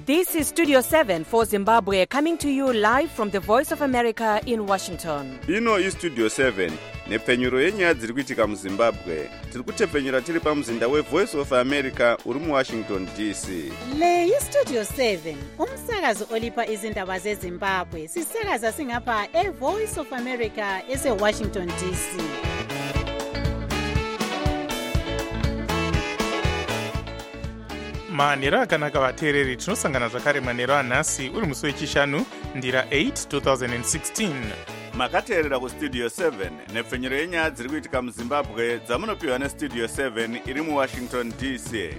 This is Studio 7 for Zimbabwe, coming to you live from the Voice of America in Washington. Ino is Studio 7, nepfenyuro yenyaya dziri kuitika muZimbabwe. Tiri kutepfenyura tiri pamuzinda weVoice of America uri muWashington DC. Le iStudio 7, umsakazo olipa izindaba zeZimbabwe. Sisakaza singapha eVoice of America eseWashington DC. manhero akanaka vateereri, tinosangana zvakare manhero anhasi uri musi wechishanu ndira 8 2016. Makateerera kuStudio 7 nepfenyuro yenyaya dziri kuitika muZimbabwe dzamunopiwa neStudio 7 iri muWashington DC.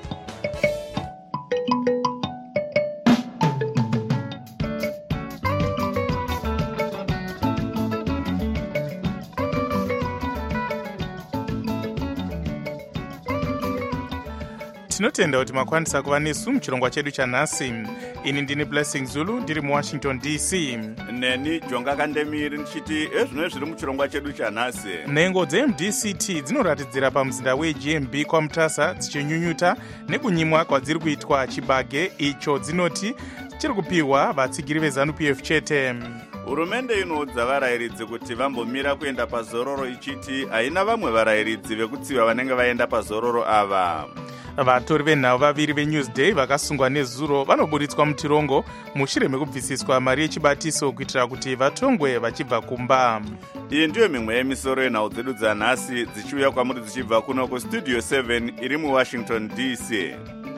tinotenda kuti makwanisa kuva nesu muchirongwa chedu chanhasi. Ini ndini Blessing Zulu ndiri muWashington DC. Neni Jonga Kandemiri ndichiti ezvino zviri muchirongwa chedu chanhasi. Nhengo dzeMDCT dzinoratidzira pamuzinda weGMB kwaMutasa dzichinyunyuta nekunyimwa kwadziri kuitwa chibage icho dzinoti chiri kupiwa vatsigiri veZANU-PF chete. Hurumende inoudza varayiridzi kuti vambomira kuenda pazororo ichiti haina vamwe varayiridzi vekutsiva vanenge vaenda pazororo ava. Vatori venhau vaviri veNewsday vakasungwa nezuro vanoburitswa mutirongo mushure mekubvisiswa mari yechibatiso kuitira kuti vatongwe vachibva kumba. Iyi ndiyo mimwe yemisoro yenhau dzedu dzanhasi dzichiuya kwamuri dzichibva kuno kuStudio 7 iri muWashington DC.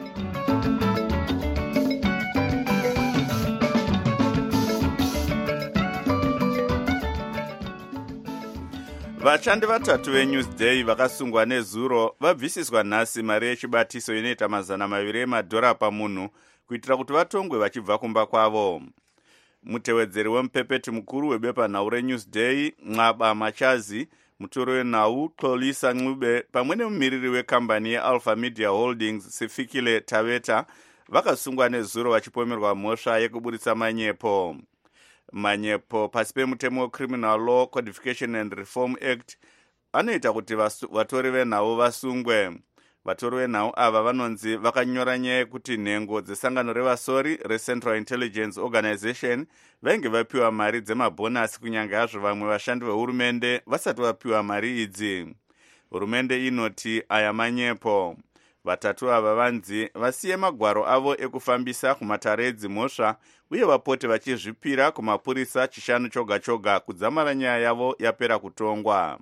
Vashandi vatatu veNewsday vakasungwa nezuro vabvisiswa nhasi mari yechibatiso inoita $200 pamunhu kuitira kuti vatongwe vachibva kumba kwavo. Mutevedzeri wemupepeti mukuru webepanhau reNewsday Nxaba Machazi, mutoro wenhau Xolisa Ncube pamwe nemumiriri wekambani yeAlpha Media Holdings Sifikile Taveta vakasungwa nezuro vachipomerwa mhosva yekuburitsa manyepo pasi pemutemo weCriminal Law Codification and Reform Act anoita kuti vatori venhau vasungwe. Vatori venhau ava vanonzi vakanyora nyaya yekuti nhengo dzesangano revasori reCentral Intelligence Organization vainge vapiwa mari dzemabhonasi kunyange hazvo vamwe vashandi vehurumende vasati vapiwa mari idzi. Hurumende inoti aya manyepo. Vatatu ava vanzi vasiye magwaro avo ekufambisa kumatare edzimhosva uye vapote vachizvipira kumapurisa chishanu choga choga kudzamara nyaya yavo yapera kutongwa.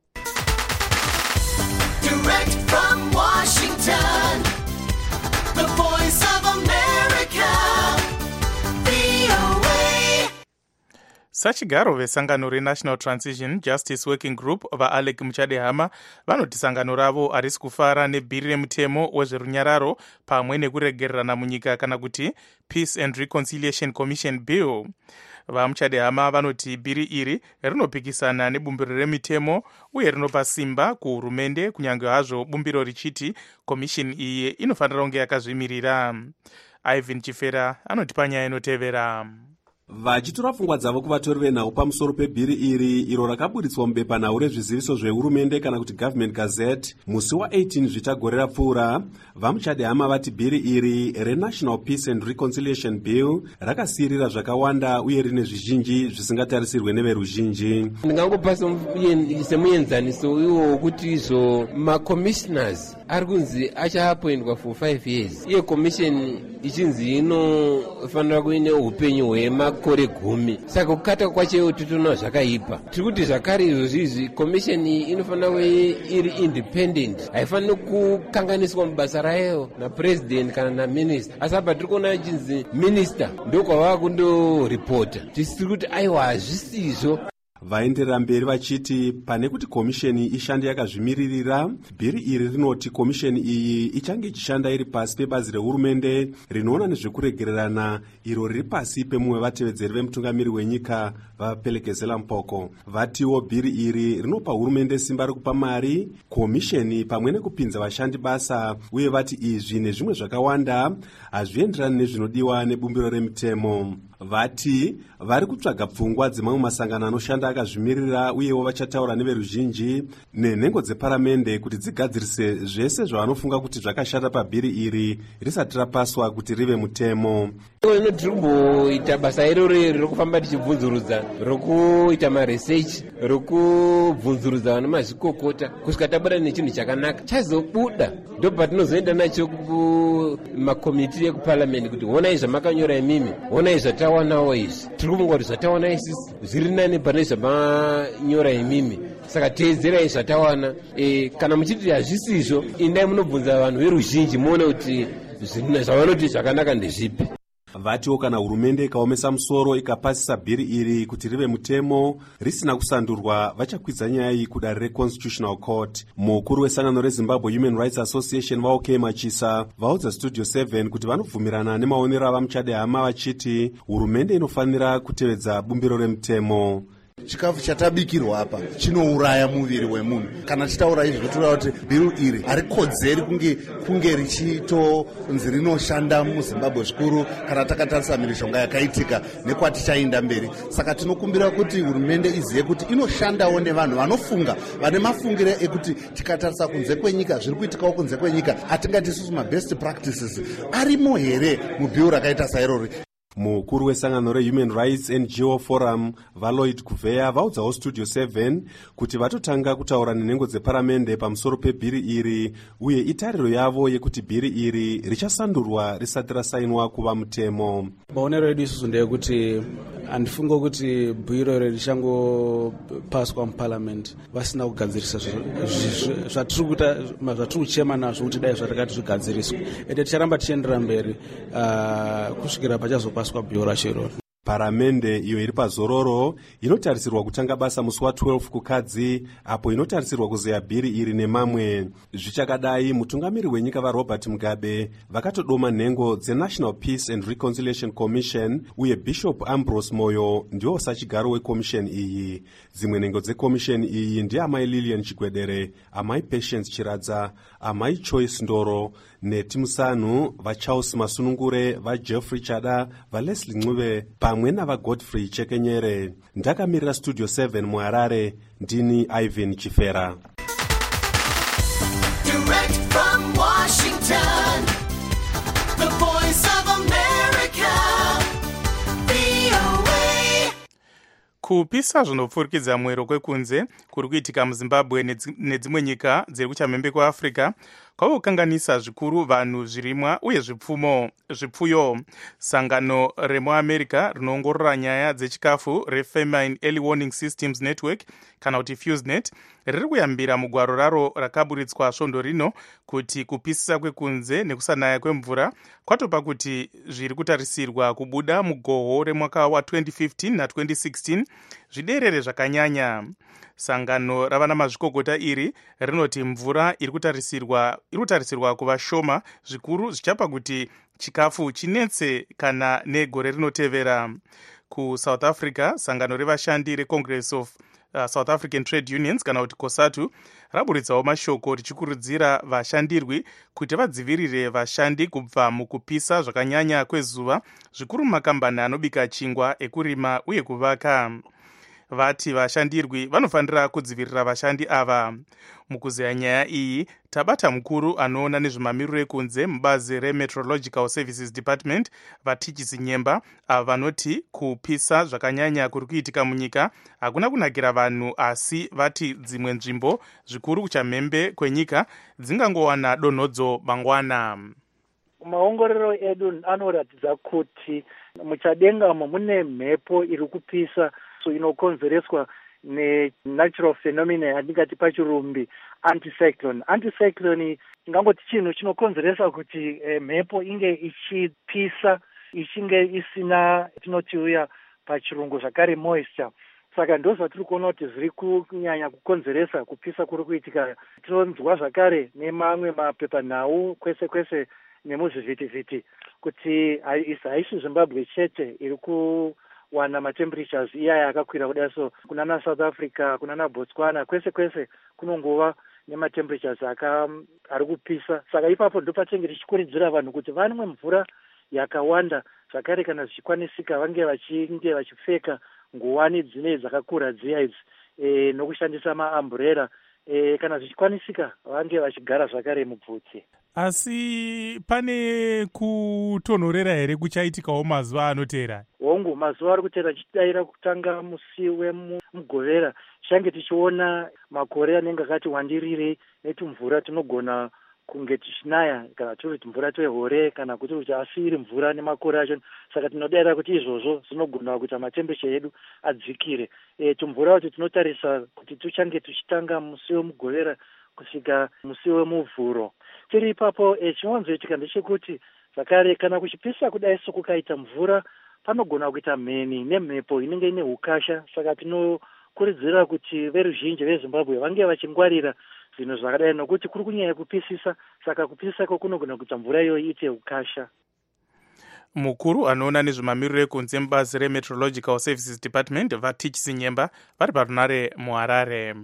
Direct from Washington, the Voice of America, VOA. Sachigaro vesangano reNational Transition Justice Working Group vaAlec Muchadehama vanoti sangano ravo harisi kufara nebhiri remutemo wezverunyararo pamwe nekuregererana munyika kana kuti Peace and Reconciliation Commission Bill. VaMuchadehama vanoti bhiri iri rinopikisana nebumbiro remitemo uye rinopa simba kuhurumende kunyange hazvo bumbiro richiti komishini iyi inofanira kunge yakazvimirira. Ivan Chifera anotipa nyaya inotevera. Vachitora pfungwa dzavo kuvatori venhau pamusoro pebhiri iri iro rakaburitswa mubepanhau rezviziviso zvehurumende kana kuti Government Gazette musi wa18 zvitagore rapfuura, vaMuchadehama vati bhiri iri reNational Peace and Reconciliation Bill rakasiyirira zvakawanda uye rine zvizhinji zvisingatarisirwe neveruzhinji. Ndingangopa semuenzaniso iwo wokuti izvo macommissioners ari kunzi achaappointwa for 5 years iye commission ichinzi inofanira kuine upenyu hwemakore 10. Saka kukata kwacho titoona zvakaipa. Tiri kuti zvakare izvozvizvi commission inofanira kuve iri independent, haifaniri kukanganiswa mubasa rayo napresident kana naminister. Asi apa tiri kuona ichinzi minister ndokwava kundoripota. Tisiri kuti aiwa hazvisizvo. Vaenderera mberi vachiti pane kuti komisheni ishande yakazvimiririra, bhiri iri rinoti komisheni iyi ichange ichishanda iri pasi pebazi rehurumende rinoona nezvekuregererana iro riri pasi pemumwe vatevedzeri vemutungamiri wenyika vaPelekezela Mpoko. Vatiwo bhiri iri rinopa hurumende simba rekupa mari komisheni pamwe nekupinza vashandi basa, uye vati izvi nezvimwe zvakawanda hazvienderani nezvinodiwa nebumbiro remitemo. Vati vari kutsvaga pfungwa dzemamwe masangano anoshanda akazvimirira uyewo vachataura neveruzhinji nenhengo dzeparamende kuti dzigadzirise zvese zvavanofunga kuti zvakashata pabhiri iri risati rapaswa kuti rive mutemo. ino tiri kumboita basa iroro rokufamba tichibvunzurudza, rokuita maresearch, rokubvunzurudza vana mazvikokota kusvika tabuda nechinhu chakanaka chazobuda, ndo patinozoenda nacho kumakomiti ekuparamende kuti honai zvamakanyora imimi, honai zvatawanawo izvi. Tiri kufunga kuti zvatawana isisi zviri nani pane zvamanyora imimi, saka teedzerai zvatawana. Kana muchiti hazvisizvo, indai munobvunza vanhu veruzhinji muone kuti zvavanoti zvakanaka ndezvipi. Vatiwo kana hurumende ikaomesa musoro ikapasisa bhiri iri kuti rive mutemo risina kusandurwa, vachakwidza nyaya iyi kudare reConstitutional Court. Mukuru wesangano reZimbabwe Human Rights Association vaOK Machisa vaudza Studio 7 kuti vanobvumirana nemaonero avamuchadehama vachiti hurumende inofanira kutevedza bumbiro remutemo. Chikafu chatabikirwa apa chinouraya muviri wemunhu. Kana titaura izvi totaura kuti bhiru iri harikodzeri kunge richitonzi rinoshanda muZimbabwe zvikuru kana takatarisa mhirizhonga yakaitika nekwatichaenda mberi. Saka tinokumbira kuti hurumende izive kuti inoshandawo nevanhu vanofunga, vane mafungire ekuti tikatarisa kunze kwenyika, zviri kuitikawo kunze kwenyika, hatingati isusu mabest practices arimo here mubhiru rakaita sairori. Mukuru wesangano reHuman Rights NGO Forum vaLloyd Kuveya vaudzawo Studio 7 kuti vatotanga kutaura nenhengo dzeparamende pamusoro pebhiri iri uye itariro yavo yekuti bhiri iri richasandurwa risati rasainwa kuva mutemo. Maonero edu isusu ndeyekuti handifunga kuti bhiro iri richangopaswa muparliament vasina kugadzirisa zvatiri kuchema nazvo kuti dai zvatakati zvigadziriswe, ende ticharamba tichiendera mberi kusvikira pachazopaswa bhiro racho iroro. Paramende iyo iri pazororo inotarisirwa kutanga basa musi wa12 kukadzi, apo inotarisirwa kuzeya bhiri iri nemamwe. Zvichakadai, mutungamiri wenyika vaRobert Mugabe vakatodoma nhengo dzeNational Peace and Reconciliation Commission uye Bishop Ambrose Moyo ndiwo sachigaro wekomisheni iyi. Dzimwe nhengo dzekomisheni iyi ndiamai Lilian Chigwedere, amai Patience Chiradza, amai Choice Ndoro, Neti Musanu, vaCharles Masunungure, vaJeffrey Chada, vaLeslie Ncube pamwe navaGodfrey Chekenyere. Ndakamirira Studio 7 muHarare, ndini Ivan Chifera. Direct from Washington, the voice of America, VOA. Kupisa zvinopfurikidza mwero kwekunze kuri kuitika muZimbabwe nedzimwe nyika dziri kuchamhembe kweAfrica kwavokanganisa zvikuru vanhu, zvirimwa uye zvipfuyo. Sangano remuAmerica rinoongorora nyaya dzechikafu reFamine Early Warning Systems Network kana kuti FuseNet riri kuyambira mugwaro raro rakaburitswa svondo rino kuti kupisisa kwekunze nekusanaya kwemvura kwatopa kuti zviri kutarisirwa kubuda mugohwo remwaka wa2015 na2016 zviderere zvakanyanya. Sangano ravana mazvikokota iri rinoti mvura iri kutarisirwa kuva shoma zvikuru zvichapa kuti chikafu chinetse kana negore rinotevera. KuSouth Africa, sangano revashandi reCongress of South African Trade Unions kana kuti COSATU raburitsawo mashoko richikurudzira vashandirwi kuti vadzivirire vashandi kubva mukupisa zvakanyanya kwezuva zvikuru mumakambani anobika chingwa, ekurima uye kuvaka. Vati vashandirwi vanofanira kudzivirira vashandi ava. Mukuzeya nyaya iyi tabata mukuru anoona nezvemamiriro ekunze mubazi reMeteorological Services Department vaTichisi Nyemba ava vanoti kupisa zvakanyanya kuri kuitika munyika hakuna kunakira vanhu, asi vati dzimwe nzvimbo zvikuru kuchamhembe kwenyika dzingangowana donhodzo mangwana. Maongororo edu anoratidza kuti muchadengamo mune mhepo iri kupisa inokonzereswa nenatural phenomena yatingati pachirumbi anticyclone. Anticyclone ingangoti chinhu chinokonzeresa kuti mhepo inge ichipisa ichinge isina tinoti uya pachirungu zvakare moisture. Saka ndozvatiri kuona kuti zviri kunyanya kukonzeresa kupisa kuri kuitika. Tinonzwa zvakare nemamwe mapepanhau kwese kwese nemuzvivhitivhiti kuti haisi Zimbabwe chete iri kuwana matemperatures iyaya akakwira kudai, so kunana South Africa, kunana Botswana, kwese kwese kunongova nematemperatures ari kupisa. Saka ipapo ndopatenge tichikurudzira vanhu kuti vanwe mvura yakawanda, zvakare kana zvichikwanisika vange vachipfeka nguwani dzine dzakakura dziya idzi nokushandisa maamburera kana zvichikwanisika vange vachigara zvakare mubvudzi. Asi pane kutonhorera here kuchaitikawo mazuva anotera? Hongu, mazuva ari kutera chidaira kutanga musi wemugovera tichange tichiona makore anenge akati wandirirei netumvura tunogona kunge tichinaya, kana turi tumvura twehore kana kuti kuti asiri mvura nemakore acho. Saka tinodaira kuti izvozvo zvinogona kuita matemberature edu adzikire. Tumvura kuti tinotarisa kuti tuchange tuchitanga musi wemugovera kusvika musi wemuvhuro. Tiri ipapo chinowanzoitika ndechekuti zvakare kana kuchipisa kudai sokukaita mvura panogona kuita mheni nemhepo inenge ine ukasha. Saka tinokurudzira kuti veruzhinji veZimbabwe vange vachingwarira zvinhu zvakadai nokuti kuri kunyanya kupisisa, saka kupisisa kunogona kuita mvura iyoyi ite ukasha. Mukuru anoona nezvemamiriro ekunze mubazi reMeteorological Services Department vaTich Sinyemba vari parunare muHarare.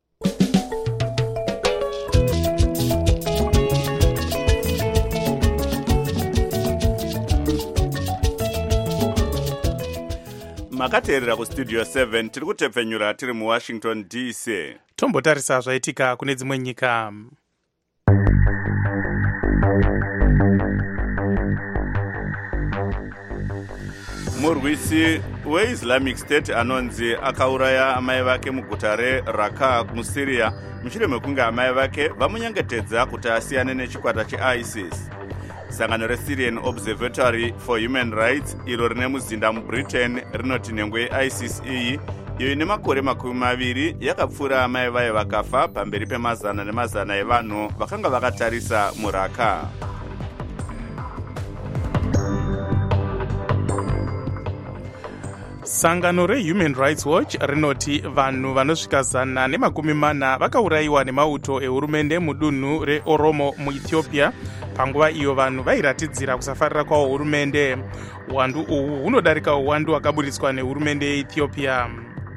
makateerera kustudio 7 tiri kutepfenyura tiri muWashington DC. Tombotarisa zvaitika kune dzimwe nyika. Murwisi weIslamic State anonzi akauraya amai vake muguta reRaqqa muSyria mushure mekunge amai vake vamunyengetedza kuti asiyane nechikwata cheISIS. Sangano reSyrian Observatory for Human Rights iro rine muzinda muBritain rinoti nhengo yeISIS iyi iyo ine makore 20 yakapfura amai vayo vakafa pamberi pemazana nemazana evanhu vakanga vakatarisa muRaqqa. Sangano reHuman Rights Watch rinoti vanhu vanosvika 140 vakaurayiwa nemauto ehurumende mudunhu reOromo muEthiopia panguva iyo vanhu vairatidzira kusafarira kwawo hurumende. Uwandu uhu hunodarika uwandu hwakaburiswa nehurumende yeEthiopia.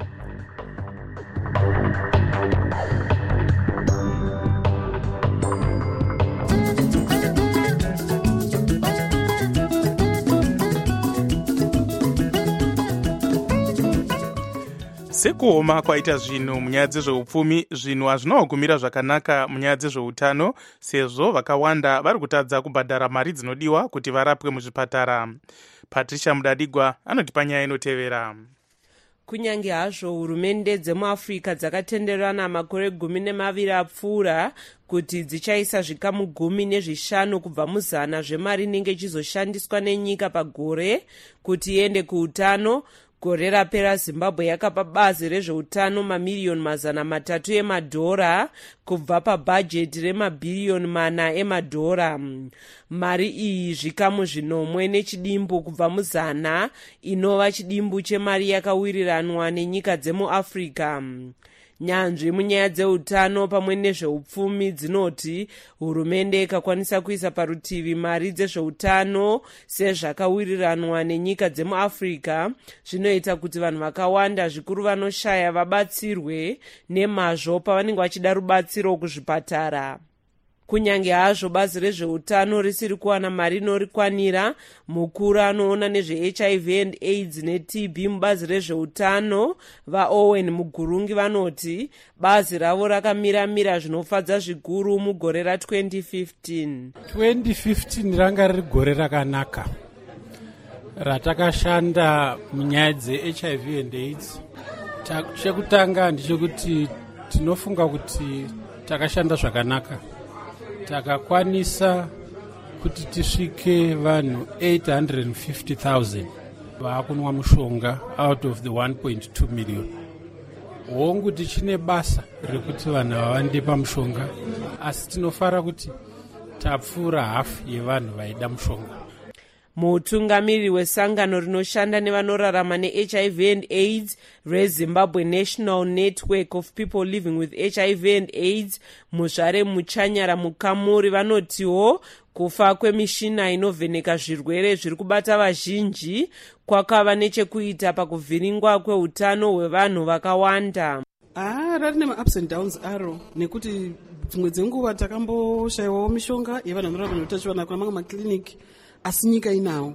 Sekuoma kwaita zvinhu munyaya dzezveupfumi, zvinhu hazvinogumira zvakanaka munyaya dzezveutano, sezvo vakawanda vari kutadza kubhadhara mari dzinodiwa kuti varapwe muzvipatara. Patricia Mudadigwa anoti panyaya inotevera. Kunyange hazvo hurumende dzemuAfrica dzakatenderana makore 12 apfuura kuti dzichaisa zvikamu 15 kubva muzana zvemari inenge ichizoshandiswa nenyika pagore kuti iende kuutano. Gore rapera Zimbabwe yakapa bazi rezveutano mamiriyoni 300 emadhora kubva pabhajeti remabhiriyoni 4 emadhora. Mari iyi zvikamu 10 nechidimbu kubva muzana inova chidimbu chemari yakawiriranwa nenyika dzemuAfrica. Nyanzvi munyaya dzeutano pamwe nezveupfumi dzinoti hurumende ikakwanisa kuisa parutivi mari dzezveutano sezvakawiriranwa nenyika dzemuAfrica zvinoita kuti vanhu vakawanda zvikuru vanoshaya vabatsirwe nemazvo pavanenge vachida rubatsiro kuzvipatara. Kunyange hazvo bazi rezveutano risiri kuwana mari inorikwanira, mukuru anoona nezveHIV and AIDS neTB mubazi rezveutano vaOwen Mugurungi vanoti bazi ravo rakamira zvinofadza zvikuru mugore ra2015. 2015 ranga riri gore rakanaka ratakashanda munyaya dzeHIV and AIDS. Chekutanga ndechekuti tinofunga kuti takashanda zvakanaka. Takakwanisa kuti tisvike vanhu 850,000 vakunwa mushonga out of the 1.2 million. Hongu tichine basa rekuti vanhu vawande pamushonga, asi tinofara kuti tapfuura hafu yevanhu vaida mushonga. Mutungamiri wesangano rinoshanda nevanorarama neHIV and AIDS reZimbabwe National Network of People Living with HIV and AIDS Muzvare Muchanyara Mukamuri vanotiwo kufa kwemishina inovheneka zvirwere zviri kubata vazhinji kwakava nechekuita pakuvhiringwa kweutano hwevanhu vakawanda. Rari ups and downs aro nekuti dzimwe dzenguva takamboshayiwawo mishonga yevanhu vanorarama neutachiwana kuna mamwe makiliniki asi nyika inawo.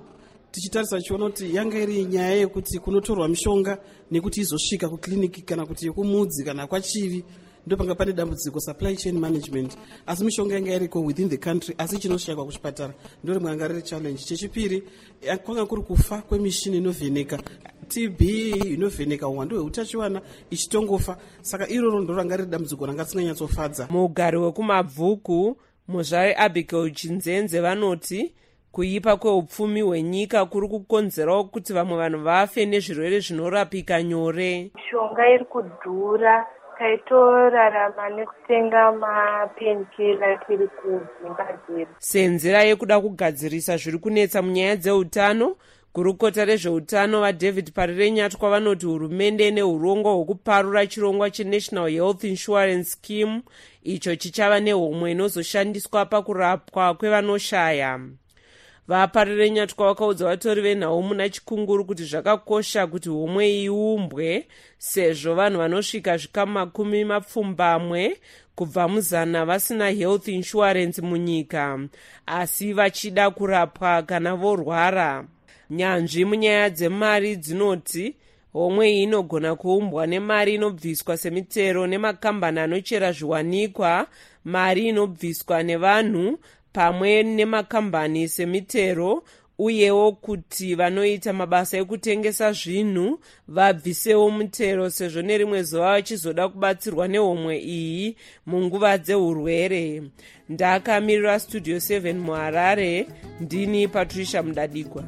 tichitarisa tichiona kuti yanga iri nyaya yekuti kunotorwa mishonga nekuti izosvika kukliniki kana kuti kumudzi kana kwachivi ndopanga pane dambudziko supply chain management. Asi mishonga yanga iriko within the country asi chinoshaikwa kuchipatara ndore mwanga riri challenge. Chechipiri kwanga kuri kufa kwemishini inovheneka TB inovheneka uwandu hweutachiwana ichitongofa. Saka iroro ndoranga riri dambudziko ranga risinganyatsofadza. Mugari wekumabvuku muzvare Abigail Chinzenze vanoti kuipa kweupfumi hwenyika kuri kukonzerawo kuti vamwe vanhu vafe nezvirwere zvinorapika nyore. Mishonga iri kudhura, taitorarama nekutenga mapenkila tiri kuZimbabwe. Senzera yekuda kugadzirisa zviri kunetsa munyaya dzeutano, gurukota rezveutano vaDavid Parirenyatwa vanoti hurumende nehurongo hwekuparura chirongwa cheNational Health Insurance Scheme icho chichava nehomwe inozoshandiswa pakurapwa kwevanoshaya. Vaparirenyatwa vakaudza vatori venhau muna Chikunguru kuti zvakakosha kuti homwe iumbwe sezvo vanhu vanosvika zvikama 10 kubva muzana vasina health insurance munyika asi vachida kurapwa kana vorwara. Nyanzvi munyaya dzemari dzinoti homwe iyi inogona kuumbwa nemari inobviswa semitero nemakambani anochera zviwanikwa, mari inobviswa nevanhu pamwe nemakambani semitero, uyewo kuti vanoita mabasa ekutengesa zvinhu vabvisewo mutero sezvo nerimwe zuva vachizoda kubatsirwa nehomwe iyi munguva dzeurwere. Ndakamirira Studio 7 muHarare, ndini Patricia Mudadikwa.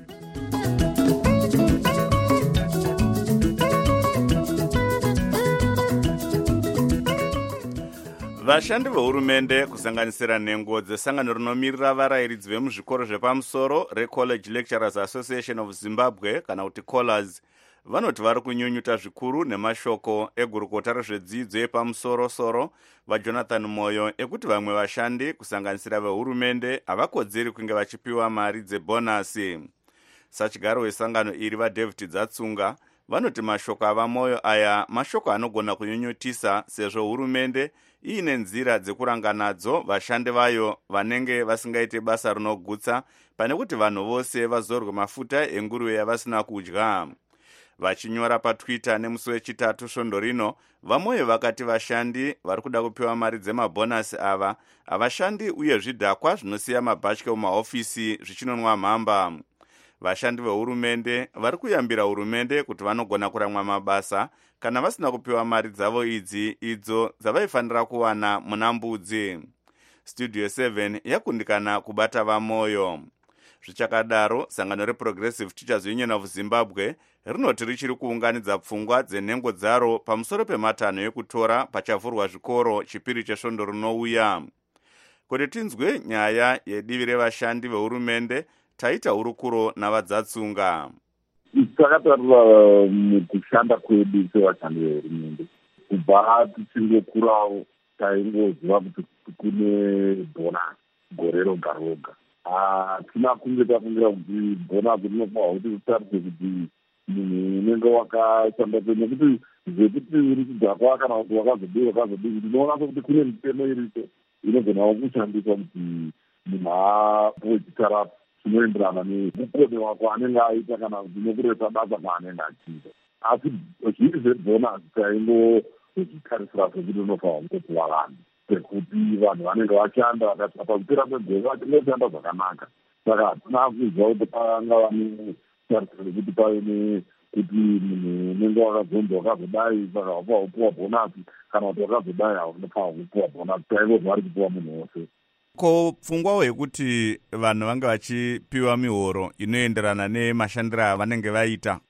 Vashandi vehurumende kusanganisira nhengo dzesangano rinomirira varayiridzi vemuzvikoro zvepamusoro reCollege Lecturers Association of Zimbabwe kana kuti COLAS vanoti vari kunyunyuta zvikuru nemashoko egurukota rezvedzidzo yepamusoro-soro vaJonathan Moyo ekuti vamwe vashandi kusanganisira vehurumende havakodzeri kunge vachipiwa mari dzebhonasi. Sachigaro wesangano iri vaDavid Dzatsunga vanoti mashoko avaMoyo aya mashoko anogona kunyunyutisa sezvo hurumende iine nzira dzekuranga nadzo vashandi vayo vanenge vasingaite basa rinogutsa pane kuti vanhu vose vazorwe mafuta enguruve yavasina kudya. Vachinyora paTwitter nemusi wechitatu svondo rino, vaMoyo vakati vashandi vari kuda kupiwa mari dzemabhonasi ava havashandi uye zvidhakwa zvinosiya mabhatya mumahofisi zvichinonwa mhamba. Vashandi vehurumende vari kuyambira hurumende kuti vanogona kuramwa mabasa kana vasina kupiwa mari dzavo idzi idzo dzavaifanira kuwana muna mbudzi. Studio 7 yakundikana kubata vaMoyo. Zvichakadaro, sangano reProgressive Teachers Union of Zimbabwe rinoti richiri kuunganidza pfungwa dzenhengo dzaro pamusoro pematanho ekutora pachavhurwa zvikoro chipiri chesvondo rinouya. Kuti tinzwe nyaya yedivi revashandi vehurumende, taita hurukuro navaDzatsunga. Takatarira mukushanda kwedu sevashandi vehurumende kubva tichingokurawo taingoziva kuti kune bhonasi gore roga roga. Hatina kunge tafungira kuti bhonasi rinofanirwa kuti ritarise kuti munhu unenge wakashanda kwe, nekuti zvekuti uri kudhakwa kana kuti wakazodii tinoona sokuti kune mitemo iripo inogonawo kushandiswa kuti munhu apuwe chitarapu chinoenderana neukone wako anenge aita kana kuti nekuresa basa kwaanenge achiita. Asi zviri zvebhonasi taingozvitarisira sokuti unofanirwa kutopiwa vanhu pekuti vanhu vanenge vashanda vakati pakupera kwegore vachingoshanda zvakanaka. Saka hatina kuzwa kuti panga vane tarisiro rekuti pave nekuti munhu unenge wakazonzi wakazodai saka wapuwa kupiwa bhonasi kana kuti wakazodai haunofanirwa kupiwa bhonasi. Taingozva vari kupiwa munhu wose. Ko pfungwawo yekuti vanhu vange vachipiwa mihoro inoenderana nemashandiro avanenge vaita?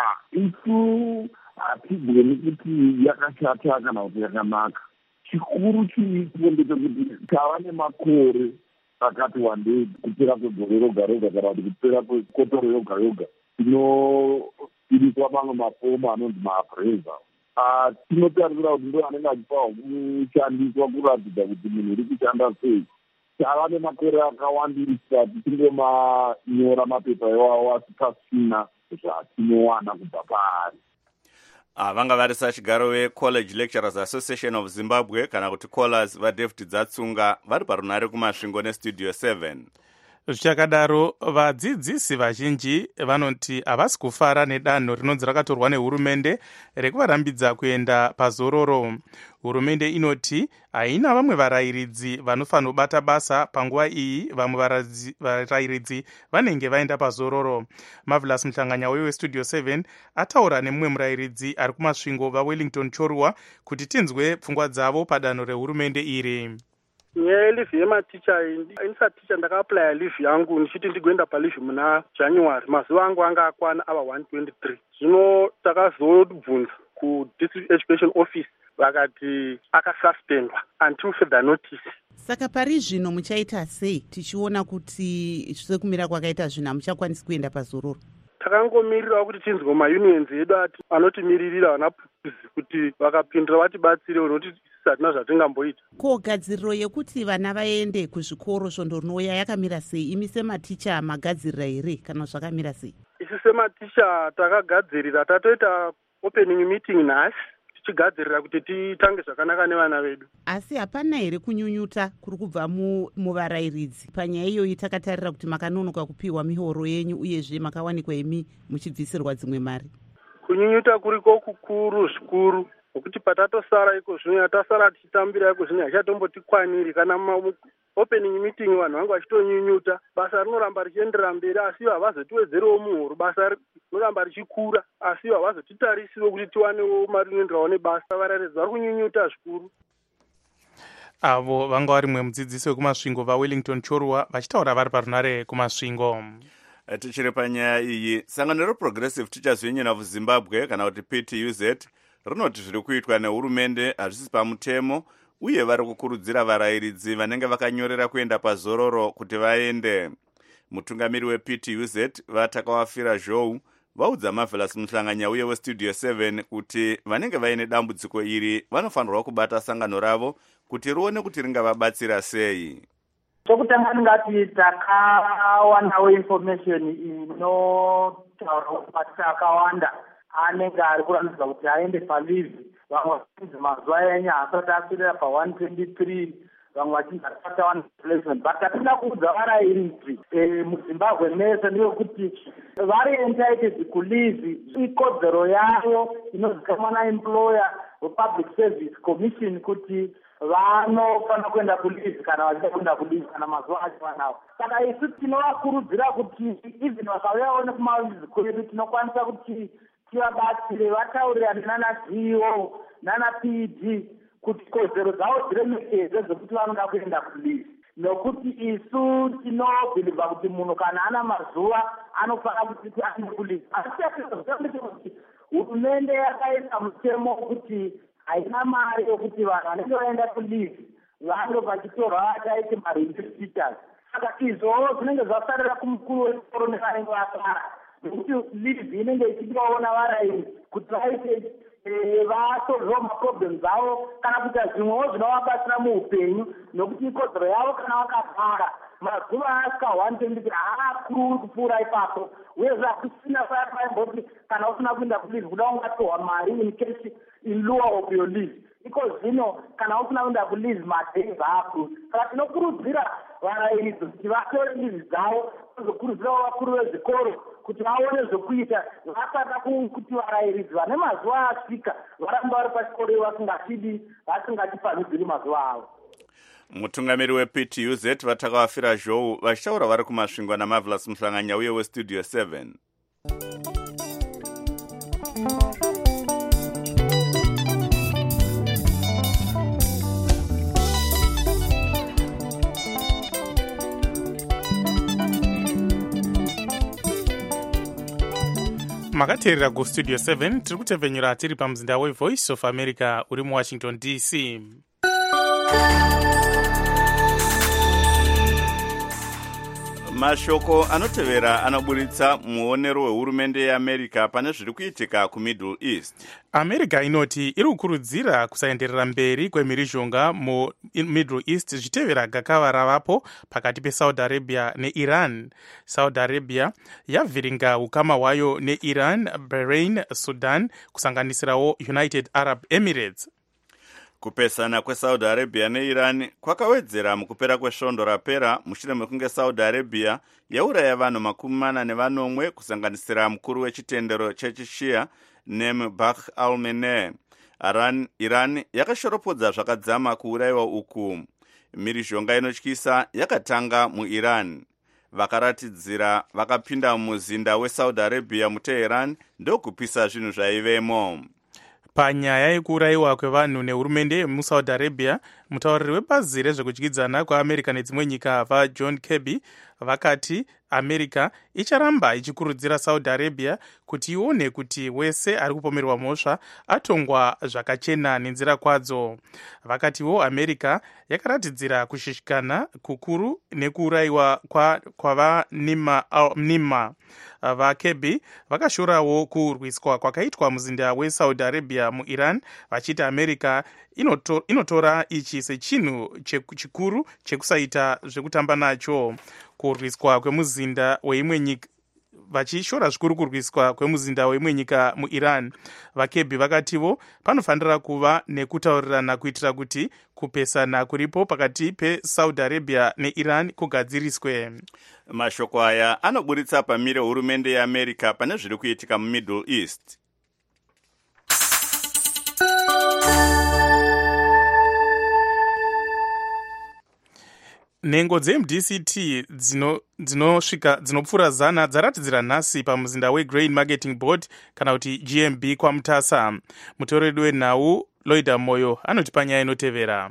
Isu hatigoni kuti yakashata kana kuti yakanaka. Chikuru chiripo ndechekuti tava nemakore akati wandei kupera kwegore roga roga kana kuti kupera kwekotoro yoga yoga inoirikwa mamwe mafomu anonzi maapureza. Tinotarisira kuti ndo anenge achipawa kushandiswa kuratidza kuti munhu uri kushanda sei. Tava nemakore akawandisa tichingomanyora mapepa iwawo asi pasina zvatinowana kubva paari. Vanga vari sachigaro weCollege Lecturers Association of Zimbabwe kana kuti COLAS vaDavid Dzatsunga vari parunare kumasvingo neStudio 7. Zvichakadaro, vadzidzisi vazhinji vanoti havasi kufara nedanho rinonzi rakatorwa nehurumende rekuvarambidza kuenda pazororo. Hurumende inoti haina vamwe varayiridzi vanofanira kubata basa panguva iyi, vamwe varayiridzi vanenge vaenda pazororo. Marvelous Mhlanganya weStudio 7 ataura nemumwe murayiridzi ari kumasvingo vaWellington Chorwa kuti tinzwe pfungwa dzavo padanho rehurumende iri. Nyaya yelive yematicha ticha ndakaaplya live yangu ndichiti ndigoenda palive muna January. Mazuva angu anga akwana ava 123. Zvino takazobvunza kuDistrict Education Office vakati akasuspendwa until further notice. Saka pari zvino muchaita sei tichiona kuti sekumira kwakaita zvino hamuchakwanisi kuenda pazororo? Takangomirira kuti tinzwe maunions edu anotimirira vanapfuzi kuti vakapindura vatibatsire nekuti hatina zvatingamboita. Ko gadziriro yekuti vana vaende kuzvikoro svondo rinouya yakamira sei? Imi sematicha magadzirira here kana zvakamira sei? Isi sematicha takagadzirira, tatoita opening meeting nhasi tichigadzirira kuti titange zvakanaka nevana vedu. Asi hapana here kunyunyuta kuri kubva muvarayiridzi panyaya iyoyi? Takatarira kuti makanonoka kupiwa mihoro yenyu uyezve makawanikwa imi muchibvisirwa dzimwe mari. Kunyunyuta kuriko kukuru zvikuru nokuti patatosara iko zvino yatasara tichitambira iko zvino hachatombotikwaniri. Kana opening meeting vanhu vangu vachitonyunyuta, basa rinoramba richienderera mberi, asiwo havazotiwedzerewo muhoro. Basa rinoramba richikura, asiwo havazotitarisiro kuti tiwanewo mari inoenderawo nebasa. Varayiridzi vari kunyunyuta zvikuru. Avo vanga vari mumwe mudzidzisi wekumasvingo vaWellington Chorwa vachitaura vari parunare kumasvingo. Tichiri panyaya iyi, sangano reProgressive Teachers Union of Zimbabwe kana kuti PTUZ rinoti zviri kuitwa nehurumende hazvisi pamutemo, uye vari kukurudzira varayiridzi vanenge vakanyorera kuenda pazororo kuti vaende. Mutungamiri wePTUZ vaTakawafira Zhou vaudza Marvelous Mhlanganya uye weStudio 7 kuti vanenge vaine dambudziko iri vanofanirwa kubata sangano ravo kuti rione kuti ringavabatsira sei. Chokutanga ndingati takawanawo information inotaura kuti matisa akawanda anenge ari kuratidza kuti aende palive. Vamwe vachinzi mazuva enye asati aswedera pa123, vamwe vachinzi asati awana replacement. But tatinda kuudza varayiridzi muZimbabwe mese ndeyekuti vari entitled kulive. Ikodzero yavo inozikanwa naemployer wePublic Service Commission kuti vanofanira kuenda kulive kana vachida kuenda kulive kana mazuva acho vanawo. Saka isu tinovakurudzira kuti even vakauyawo nekumamizi kwedu tinokwanisa kuti tivabatsire, vataurirane nana CEO nana PD kuti kodzero dzavo dziremekedzwe dzekuti vanoda kuenda kulive. Nokuti isu tinobhilivha kuti munhu kana ana mazuva anofanira kuti aende kulive. Asi kuti hurumende yakaisa mutemo kuti haina mari yokuti vanhu vanenge vaenda kulive vando vachitorwa vataiti ma-relief teachers. Saka izvowo zvinenge zvasarira kumukuru wechikoro nevanenge vasara, nokuti live inenge ichidiwawo navarayiridzi kuti vaite vasolvewo maproblems avo kana kuita zvimwewo zvinovabatsira muupenyu, nokuti ikodzero yavo kana vakagara mazuva asika 123 haakuru kupfuura ipapo. Uyezve hakusina paya paimboti kana usina kuenda kulive kuda ungatorwa mari in case in lieu of your leave. Iko zvino kana usina kuenda kulive madays haakuru. Saka tinokurudzira varayiridzi kuti vatore live dzavo, tozokurudzirawo vakuru vezvikoro kuti vaone zvokuita vasada kuti varayiridzi vane mazuva asvika varamba vari pachikoro vasingachidi vasingachipamidziri mazuva avo. Mutungamiri wePTUZ vaTakawafira Zhou vachitaura vari kumasvingo naMarvelous Mhlanganya uye weStudio 7. Makateerera kuStudio 7 tiri kutevhenyura tiri pamuzinda weVoice of America uri muWashington DC. Mashoko anotevera anoburitsa muonero wehurumende yeAmerica pane zviri kuitika kuMiddle East. America inoti iri kukurudzira kusaenderera mberi kwemhirizhonga muMiddle East zvichitevera gakava ravapo pakati peSaudi Arabia neIran. Saudi Arabia yavhiringa ukama hwayo neIran, Bahrain, Sudan kusanganisirawo United Arab Emirates. Kupesana kweSaudi Arabia neIran kwakawedzera mukupera kwesvondo rapera mushure mekunge Saudi Arabia yauraya vanhu 40 kusanganisira mukuru wechitendero chechishia Nem Bakh al-Meneh. Iran yakashoropodza zvakadzama kuurayiwa uku. Mhirizhonga inotyisa yakatanga muIran. Vakaratidzira vakapinda muzinda weSaudi Arabia muTehran ndokupisa zvinhu zvaivemo. Panyaya yekuurayiwa kwevanhu nehurumende yemuSaudi Arabia, mutauriri webazi rezvekudyidzana kwaAmerica nedzimwe nyika vaJohn Kirby vakati America icharamba ichikurudzira Saudi Arabia kuti ione kuti wese ari kupomerwa mhosva atongwa zvakachena nenzira kwadzo. Vakatiwo America yakaratidzira kushishikana kukuru nekuurayiwa kwavanima. VaKirby vakashorawo kurwiswa kwakaitwa muzinda weSaudi Arabia muIran, vachiti America inotora ichi sechinhu chikuru chekusaita zvekutamba nacho. Kurwiswa kwemuzinda weimwe nyika, vachishora zvikuru kurwiswa kwemuzinda weimwe nyika muIran. VaKirby vakativo panofanira kuva nekutaurirana kuitira kuti kupesana kuripo pakati peSaudi Arabia neIran kugadziriswe. Mashoko aya anoburitsa pamire hurumende yeAmerica pane zviri kuitika muMiddle East. Nhengo dzeMDCT dzinopfuura 100 dzaratidzira nhasi pamuzinda weGrain Marketing Board kana kuti GMB kwaMutasa. Mutoredi wenhau Loida Moyo anoti panyaya inotevera.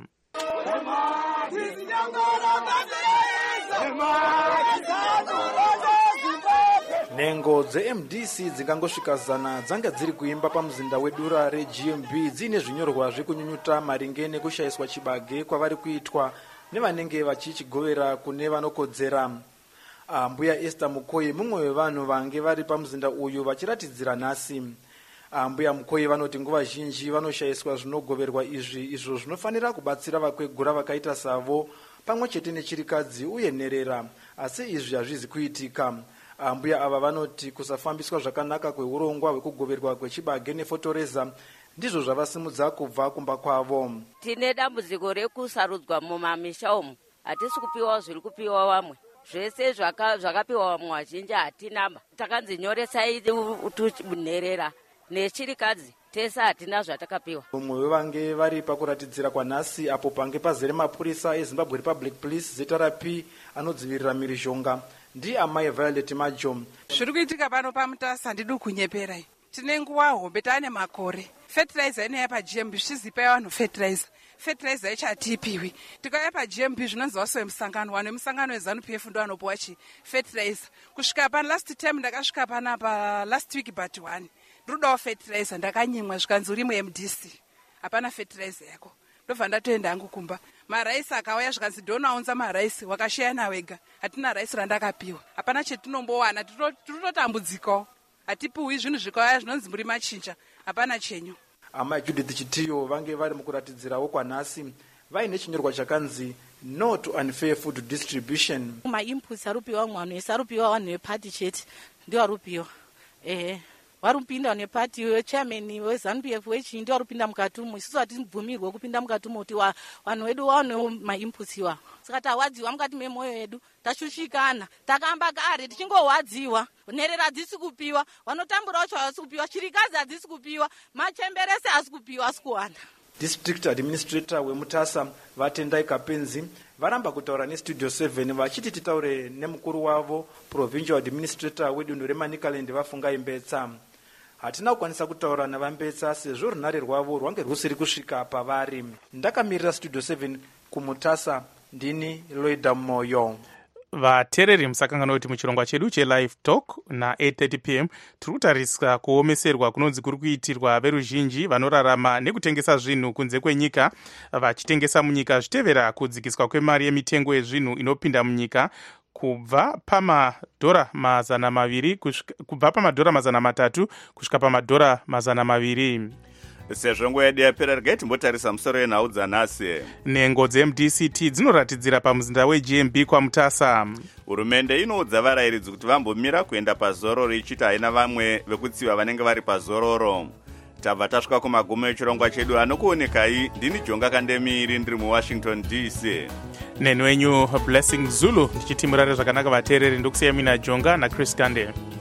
Nhengo dzeMDC dzingangosvika 100 dzanga dziri kuimba pamuzinda wedura reGMB dziine zvinyorwa zvekunyunyuta maringe nekushayiswa chibage kwavari kuitwa nevanenge vachichigovera kune vanokodzera. Mbuya Esther Mukoyi mumwe wevanhu vange vari pamuzinda uyu vachiratidzira nhasi. Mbuya Mukoyi vanoti nguva zhinji vanoshayiswa zvinogoverwa izvo zvinofanira kubatsira vakwegura vakaita savo pamwe chete nechirikadzi uye nherera, asi izvi hazvizi kuitika. Mbuya ava vanoti kusafambiswa zvakanaka kweurongwa hwekugoverwa kwechibage nefotoreza ndizvo zvavasimudza kubva kumba kwavo. Tine dambudziko rekusarudzwa mumamisha umu, hatisi kupiwa zviri kupiwa vamwe. Zvese zvakapiwa vamwe vazhinji hatinamba. Takanzi nyoresai nherera nechirikadzi tese hatina zvatakapiwa. Mumwe wevange vari pakuratidzira kwanhasi apo pange pazere mapurisa eZimbabwe Republic Police zeta raP anodzivirira mhirizhonga ndiamai Violet Majo. Zviri kuitika pano paMutasa handidi kunyeperai. Tine nguva hombe taane makore. Fertilizer inoya paGMB zvichizipai vanhu fertilizer ichi hatiipiwi. Tikauya paGMB zvinonzi wasowe musangano, vanhu vemusangano weZANU-PF ndo vanopiwa fertilizer. Kusvika pano last time ndakasvika panapa last week but 1 ndodawo fertilizer ndakanyimwa zvikanzi uri muMDC hapana fertilizer yako. Ndobva ndatoenda hangu kumba. Maraisi akauya zvikanzi ndonaunza maraisi wakashayana wega. Hatina raisi randakapiwa. Hapana chetinombowana, tinototambudzikawo. Hatipiwi zvinhu zvikauya zvinonzi muri machinja, hapana chenyu. Amai Judith Chitiyo vange vari mukuratidzirawo kwanhasi vaine chinyorwa chakanzi no to unfair food distribution. Mainputs arupiwa mwanhu ese arupiwa vanhu vepati chete ndio arupiwa. Warupinda nepati wechairman weZANU-PF wechi ndio warupinda mukati umu. Isusu hatibvumirwe kupinda mukati umu kuti vanhu vedu vaonewo mainputs iwa. Saka tawadziwa mukati memwoyo yedu, tashushikana, takamba kare tichingowadziwa, nherera hadzisi kupiwa, vanotambura vacho havasi kupiwa, chirikadzi hadzisi kupiwa, machemberese hasi kupiwa, hasi kuwanda. District Administrator weMutasa Vatendai Kapenzi varamba kutaura neStudio 7 vachiti titaure nemukuru wavo Provincial Administrator wedunhu reManicaland vafungai Mbetsa. Hatina kukwanisa kutaura navambetsa sezvo runare rwavo rwange rusiri kusvika pavari. Ndakamirira Studio 7 kuMutasa, ndini Loida Moyo. Vateereri musakangana kuti muchirongwa chedu cheLive Talk na8:30 p.m. tiri kutarisa kuomeserwa kunonzi kuri kuitirwa veruzhinji vanorarama nekutengesa zvinhu kunze kwenyika, vachitengesa munyika zvitevera kudzikiswa kwemari yemitengo yezvinhu inopinda munyika kubva pamadhora $300 kusvika pamadhora $200. Sezvo nguva yedu yapera, regai timbotarisa musoro yenhau dzanhasi. Nhengo dzeMDCT dzinoratidza pamuzinda weGMB kwaMutasa. Hurumende inoudza varayiridzi kuti vambomira kuenda pazororo ichiti haina vamwe vekutsiva vanenge vari pazororo. tabva tasvika kumagumo echirongwa chedu. Anokuonekai ndini Jonga Kandemiri ndiri muWashington DC. Neni wenyu Blessing Zulu ndichiti murare zvakanaka vateereri. Ndokusiyamina Jonga naChris Kande.